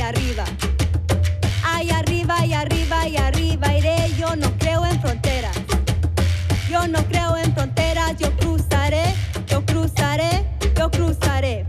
arriba. Ay, arriba y arriba y arriba iré. Yo no creo en fronteras. Yo no creo en fronteras. Yo cruzaré, yo cruzaré, yo cruzaré.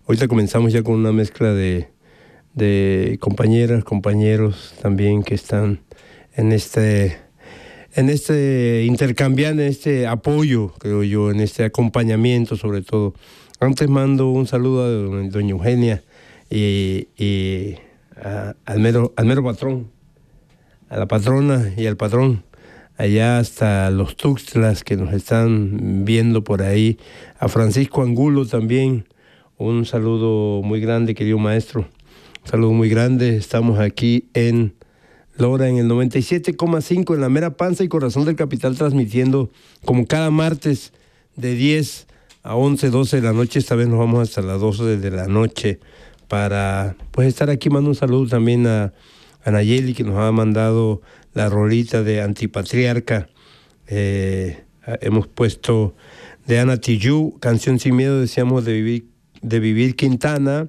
Ahorita comenzamos ya con una mezcla de compañeras, compañeros también que están en este intercambiar, en este apoyo, creo yo, en este acompañamiento sobre todo. Antes mando un saludo a doña Eugenia y al mero patrón, a la patrona y al patrón, allá hasta los Tuxtlas que nos están viendo por ahí, a Francisco Angulo también, un saludo muy grande, querido maestro, un saludo muy grande. Estamos aquí en Lora, en el 97,5, en la mera panza y corazón del capital, transmitiendo como cada martes de 10 a 11, 12 de la noche. Esta vez nos vamos hasta las 12 de la noche para pues estar aquí. Mando un saludo también a Nayeli, que nos ha mandado la rolita de Antipatriarca. Hemos puesto de Ana Tijoux, Canción Sin Miedo, decíamos de Vivir Quintana.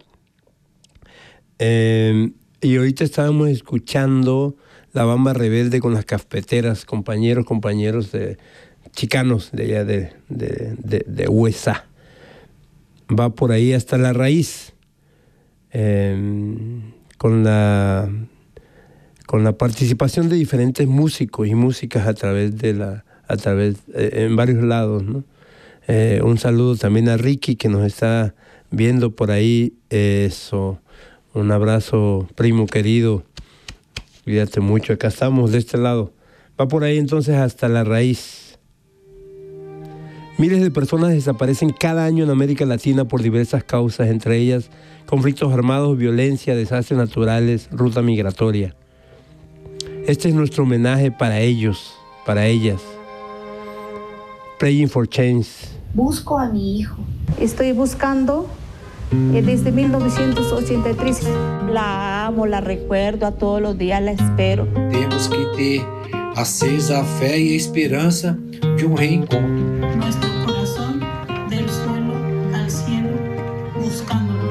Y ahorita estábamos escuchando La Bamba Rebelde con las Cafeteras, compañeros chicanos de allá de USA. Va por ahí hasta La Raíz, con la participación de diferentes músicos y músicas en varios lados, ¿no? Un saludo también a Ricky, que nos está viendo por ahí. Un abrazo, primo querido. Cuídate mucho. Acá estamos de este lado. Va por ahí entonces hasta La Raíz. Miles de personas desaparecen cada año en América Latina por diversas causas, entre ellas conflictos armados, violencia, desastres naturales, ruta migratoria. Este es nuestro homenaje para ellos, para ellas. Praying for Change. Busco a mi hijo. Estoy buscando desde 1983. La amo, la recuerdo, a todos los días la espero. Temos que ter acesa a fé e a esperança de reencontro. Nuestro corazón del suelo al cielo, buscándolos.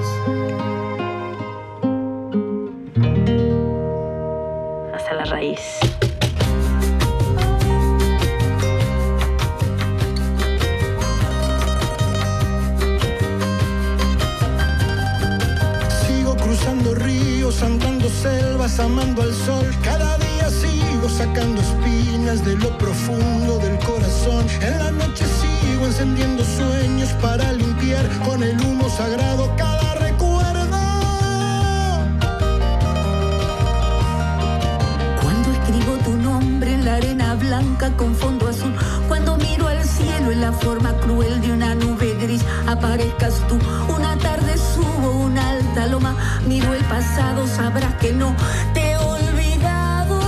Hasta la raíz. Cruzando ríos, andando selvas, amando al sol. Cada día sigo sacando espinas de lo profundo del corazón. En la noche sigo encendiendo sueños para limpiar con el humo sagrado cada recuerdo. Cuando escribo tu nombre en la arena blanca con fondo azul, cuando miro al cielo en la forma cruel de una nube gris, aparezcas tú. Una tarde subo una alta loma, miro el pasado, sabrás que no te he olvidado.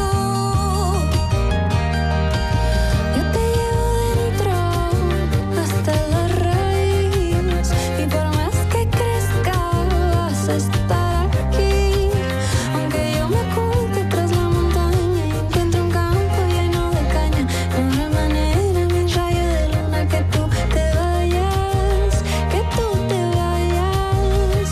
Yo te llevo dentro hasta la raíz, y por más que crezca vas a estar aquí. Aunque yo me oculte tras la montaña y encuentre un campo lleno de caña, no habrá manera, mi rayo de luna, que tú te vayas, que tú te vayas.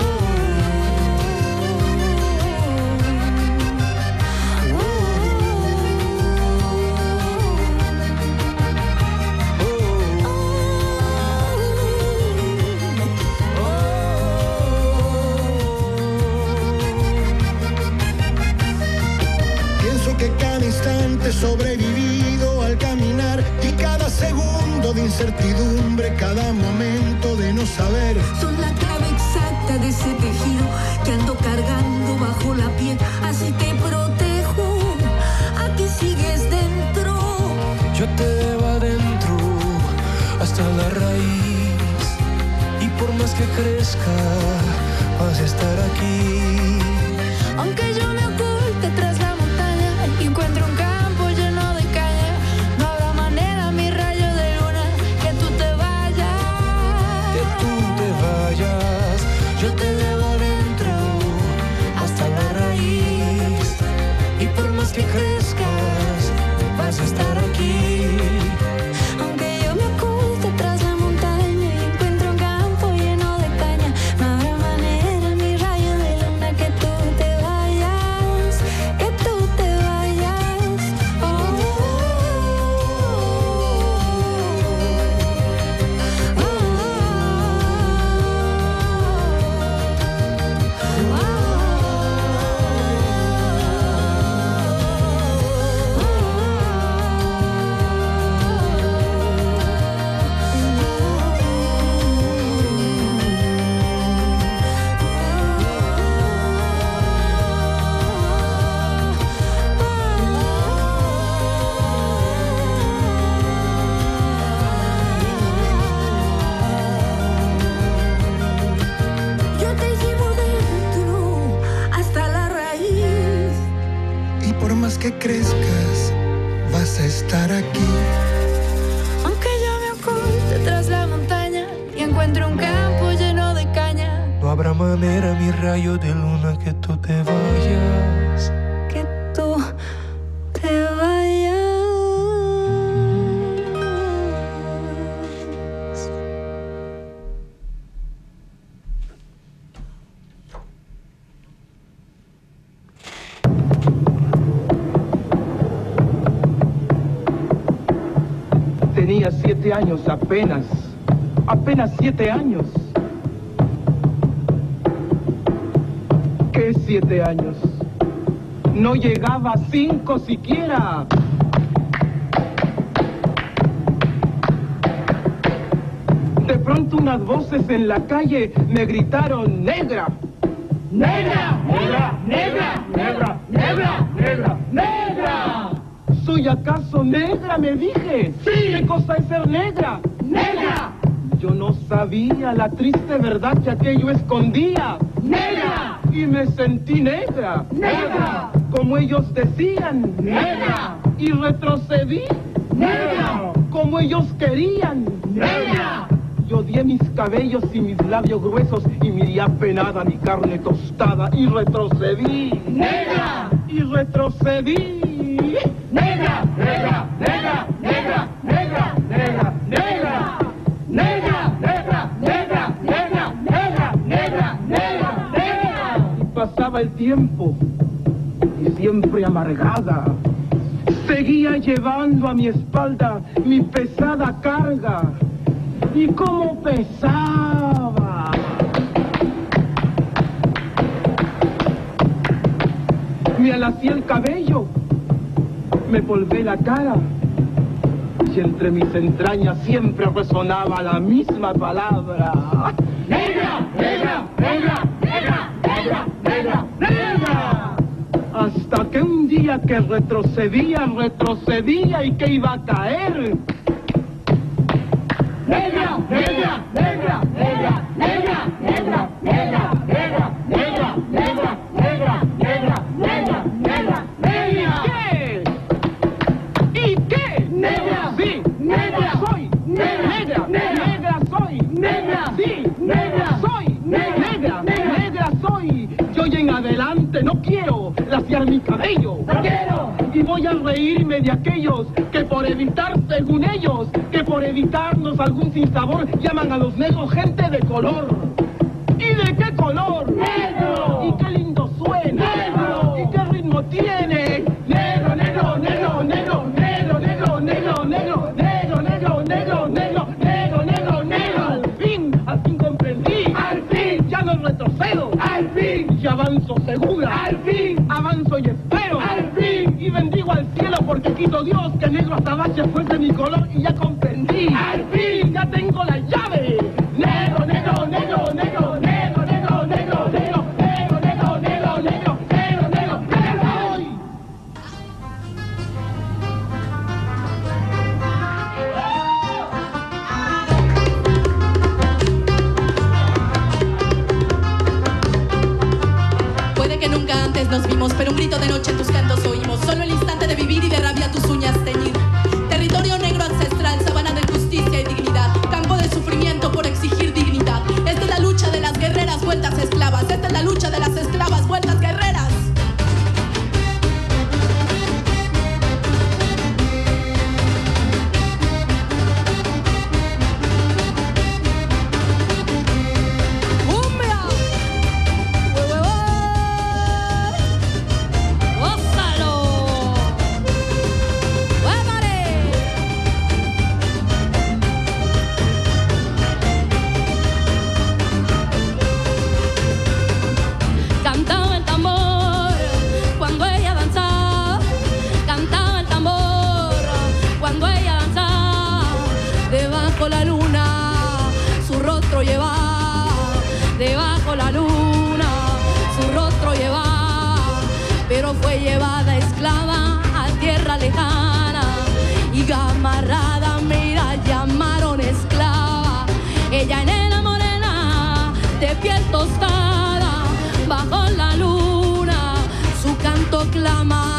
Pienso que cada instante he sobrevivido al caminar, y cada segundo de incertidumbre, cada momento de no saber. Son la clave exacta de ese tejido que ando cargando bajo la piel. Así te protejo, aquí sigues dentro. Yo te llevo adentro hasta la raíz, y por más que crezca vas a estar aquí. Aunque yo me oculte tras la montaña y encuentro un campo lleno de caña, no habrá manera, mi rayo de luna, que tú te vayas. Que tú te vayas. Yo te llevo adentro hasta la raíz, y por más que crezcas vas a estar aquí. Aunque yo me oculte tras la montaña y encuentro un campo lleno de caña, no habrá manera, mi rayo de luna, que tú te vayas. manera, mi rayo de luna, que tú te vayas. Que tú te vayas. Tenía 7 años apenas 7 años. ¿Qué 7 años? No llegaba a 5 siquiera. De pronto unas voces en la calle me gritaron: ¡negra! ¡Negra! ¡Negra! ¡Negra! ¡Negra! ¡Negra! ¡Negra! ¡Negra! ¿Soy acaso negra?, me dije. ¡Sí! ¿Qué cosa es ser negra? ¡Negra! Yo no sabía la triste verdad que aquello escondía. ¡Negra! Y me sentí negra. ¡Negra! Como ellos decían. ¡Negra! Y retrocedí. ¡Negra! Como ellos querían. ¡Negra! Y odié mis cabellos y mis labios gruesos y miré apenada mi carne tostada y retrocedí. ¡Negra! Y retrocedí. ¡Negra! ¡Negra! ¡Negra! ¡Negra! ¡Negra! ¡Negra! ¡Negra! ¡Negra! ¡Negra! ¡Negra! ¡Negra! ¡Negra! ¡Negra! ¡Negra! ¡Negra! Y pasaba el tiempo y siempre amargada seguía llevando a mi espalda mi pesada carga. Y cómo pesaba. Me alacé el cabello, me polvé la cara, y entre mis entrañas siempre resonaba la misma palabra: ¡negra! ¡Negra! ¡Negra! ¡Negra! ¡Negra! ¡Negra! ¡Negra! Hasta que un día que retrocedía y que iba a caer. ¡Negra! ¡Negra! ¡Negra! ¡Negra! ¡Negra! ¡Negra! ¡Negra! ¡Negra! ¡Negra! ¡Negra! ¡Negra! ¡Negra! ¡Negra! ¡Negra! ¡Negra! ¿Qué? ¿Y qué? ¡Negra! ¡Sí! ¡Negra soy! ¡Negra! ¡Negra soy! ¡Negra! ¡Sí! ¡Negra soy! ¡Negra! ¡Negra soy! Yo y en adelante no quiero laciar mi cabello. ¡No quiero! Y voy a reírme de aquellos que por evitar, según ellos, que por evitarnos algún sinsabor, llaman a los negros gente de color. ¿Y de qué color? ¡Negro! ¿Y qué lindo suena? ¡Negro! ¿Y qué ritmo tiene? ¡Negro, negro, negro, negro, negro, negro, negro, negro, negro, negro, negro, negro, negro, negro, negro! Al fin comprendí. ¡Al fin! Ya no retrocedo. ¡Al fin! Y avanzo segura. ¡Al fin! Avanzo y espero. ¡Al fin! Y bendigo al cielo porque quiso Dios que negro azabache fuese mi color y ya comprendí. ¡Al fin! Ya tengo la llave. Negro, negro, negro, negro, negro, negro, negro, negro, negro, negro, negro, negro, negro, negro, negro. Puede que nunca antes nos vimos, pero un grito de noche en tus cantos oímos. Solo el instante de vivir y de rabia tus uñas teñir. Territorio negro ancestral, sabana de justicia y dignidad. Campo de sufrimiento por exigir dignidad. Esta es la lucha de las guerreras vueltas esclavas. Esta es la lucha de las esclavas vueltas guerreras. Fue llevada esclava a tierra lejana y amarrada, mira, llamaron esclava. Ella nena morena, de piel tostada, bajo la luna, su canto clama.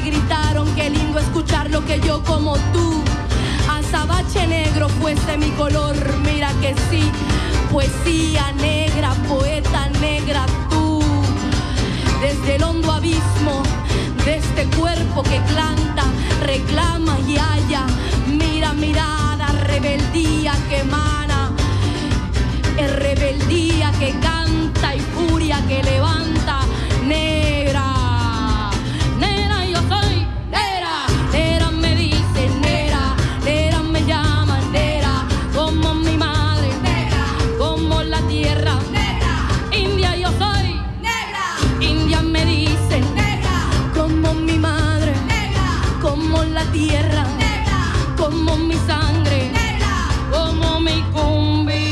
gritaron, qué lindo escuchar lo que yo como tú. Azabache negro fuese mi color, mira que sí, poesía negra, poeta negra tú. Desde el hondo abismo de este cuerpo que canta, reclama y halla, mira mirada, rebeldía que emana, rebeldía que canta y furia que levanta, negra. Negra yo soy, negra, negra me dicen, negra, negra me llaman, negra, como mi madre, negra, como la tierra, negra, india yo soy, negra, india me dicen, negra, como mi madre, negra, como la tierra, negra, como mi sangre, negra, como mi cumbia.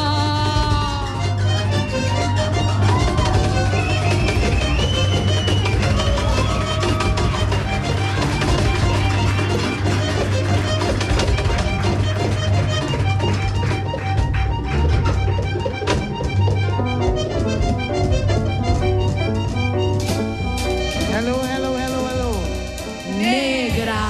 Hello, hello, hello, hello. Negra.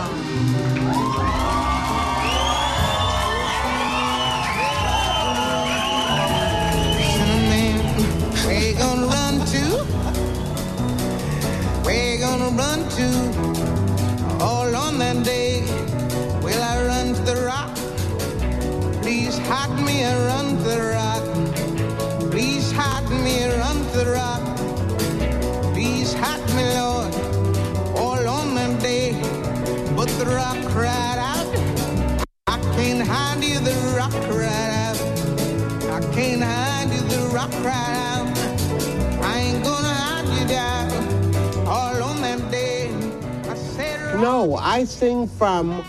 Where you gonna run to? Where you gonna run to? All on that day, will I run to the rock? Please hide me and run to the rock. Please hide me and run to the rock. Please hide me, Lord, all on that day. But the rock cried out, I can't hide you, the rock cried out. I can't hide you, the rock cried out. I ain't gonna hide you down, all on that day. I said, No, I sing from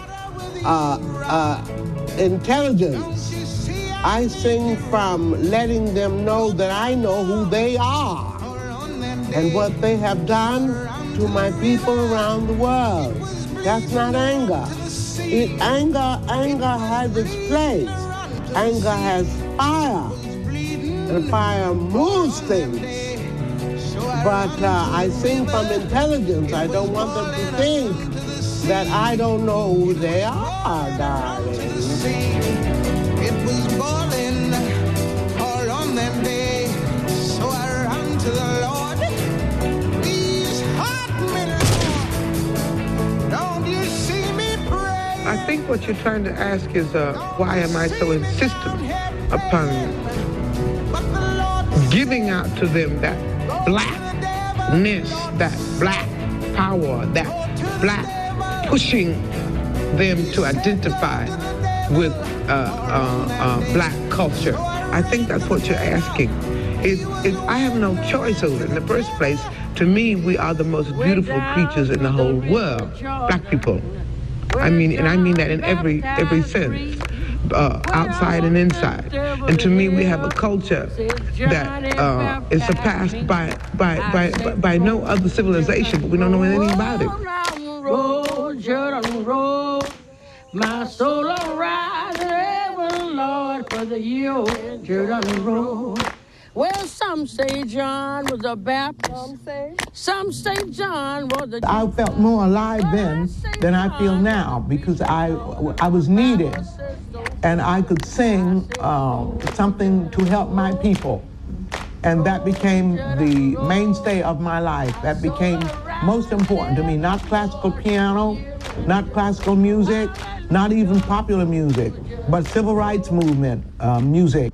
intelligence. I sing from letting them know that I know who they are and what they have done to my people around the world. That's not anger. Anger has its place. Anger has fire, and fire moves things. But I sing from intelligence. I don't want them to think that I don't know who they are, darling. it was boiling all on that day. So I ran to the Lord. Please hide me, Lord. Don't you see me pray? I think what you're trying to ask is why am I so insistent upon giving out to them that blackness, that black power, that black pushing them to identify with black culture. I think that's what you're asking. I have no choice over it. In the first place, to me, we are the most beautiful creatures in the whole world, black people. I mean that in every sense, outside and inside. And to me, we have a culture that is surpassed by no other civilization, but we don't know anything about it. My soul arise, Reverend Lord, for the year Jordan Road. Well, some say John was a Baptist. Some say John was a... I felt more alive then than I feel now because I was needed and I could sing something to help my people. And that became the mainstay of my life. That became most important to me, not classical piano, not classical music, not even popular music, but civil rights movement music.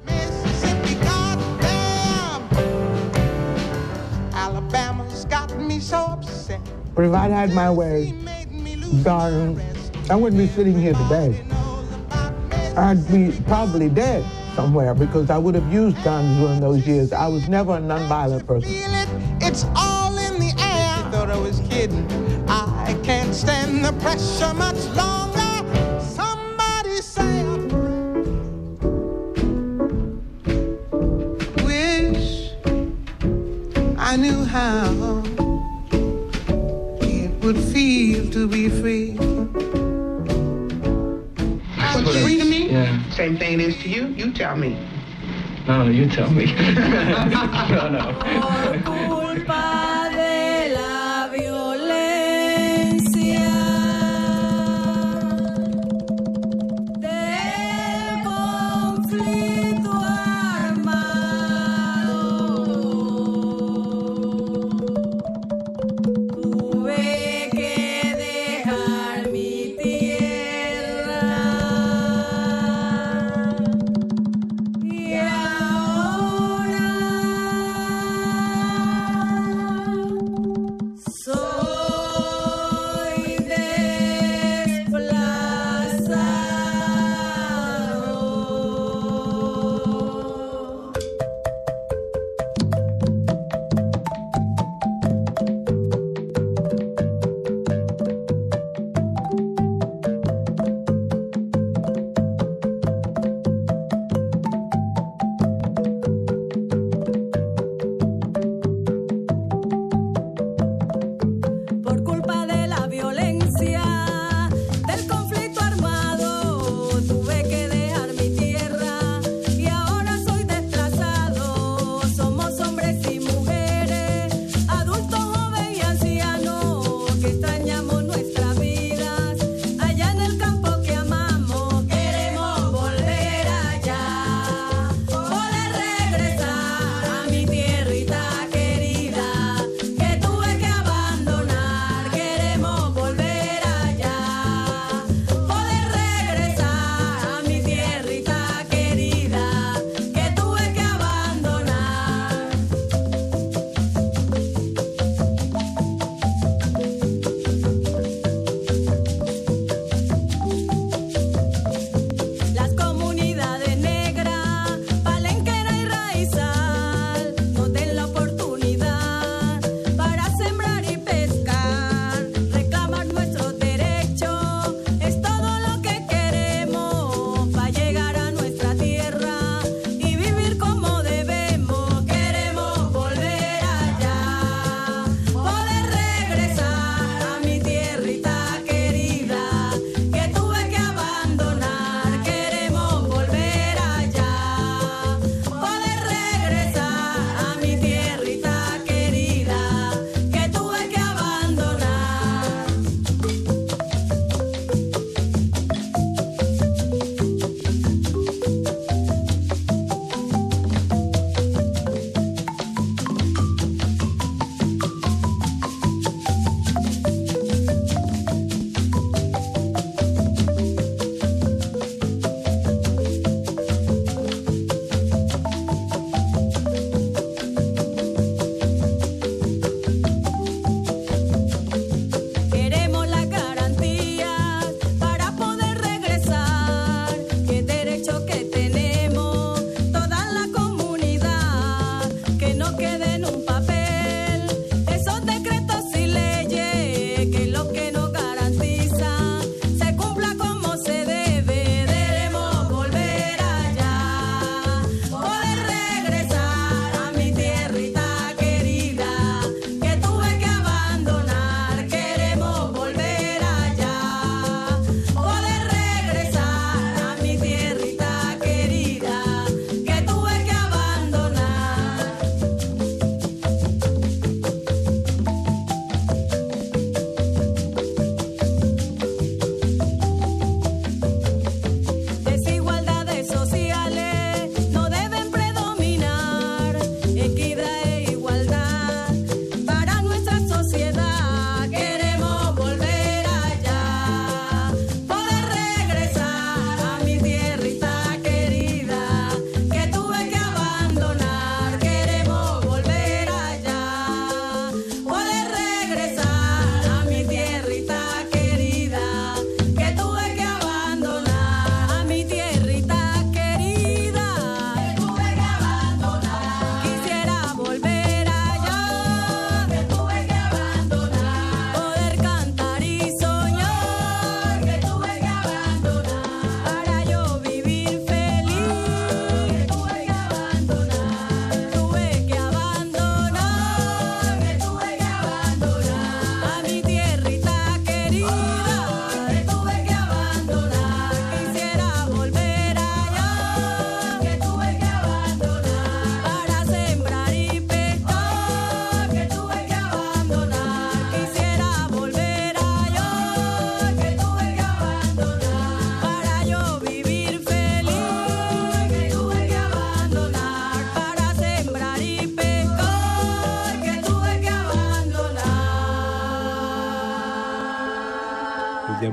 Alabama's got me so upset. But if I'd had my way, darling, I wouldn't be sitting here today. I'd be probably dead somewhere because I would have used guns during those years. I was never a nonviolent person. It's all in the air. I thought I was kidding. I can't stand the pressure much longer. Somebody say a prayer. Wish I knew how it would feel to be free. What's free to me? Yeah. Same thing it is to you? You tell me. No, you tell me. No. Por culpa de la violencia.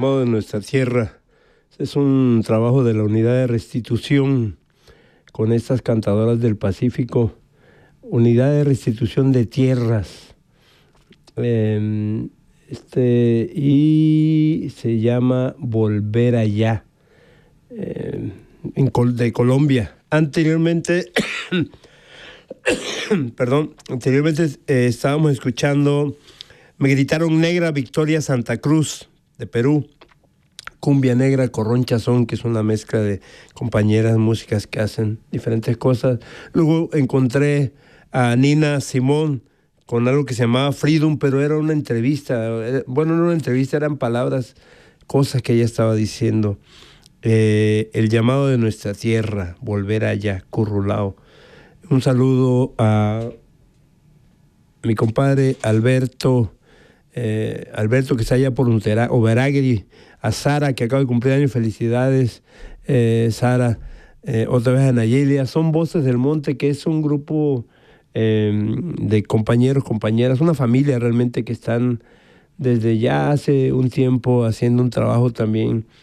llamado de nuestra tierra. Es un trabajo de la Unidad de Restitución con estas cantadoras del Pacífico. Unidad de Restitución de Tierras. Y se llama Volver Allá, de Colombia. Anteriormente, estábamos escuchando Me Gritaron Negra, Victoria Santa Cruz, de Perú. Cumbia Negra, Corroncha Son, que es una mezcla de compañeras músicas que hacen diferentes cosas. Luego encontré a Nina Simón con algo que se llamaba Freedom, pero era una entrevista. Bueno, no una entrevista, eran palabras, cosas que ella estaba diciendo. El llamado de nuestra tierra, volver allá, Currulao. Un saludo a mi compadre Alberto que está allá por Oberagri, a Sara, que acaba de cumplir años, felicidades, Sara, otra vez a Nayelia. Son Voces del Monte, que es un grupo de compañeros, compañeras, una familia realmente que están desde ya hace un tiempo haciendo un trabajo también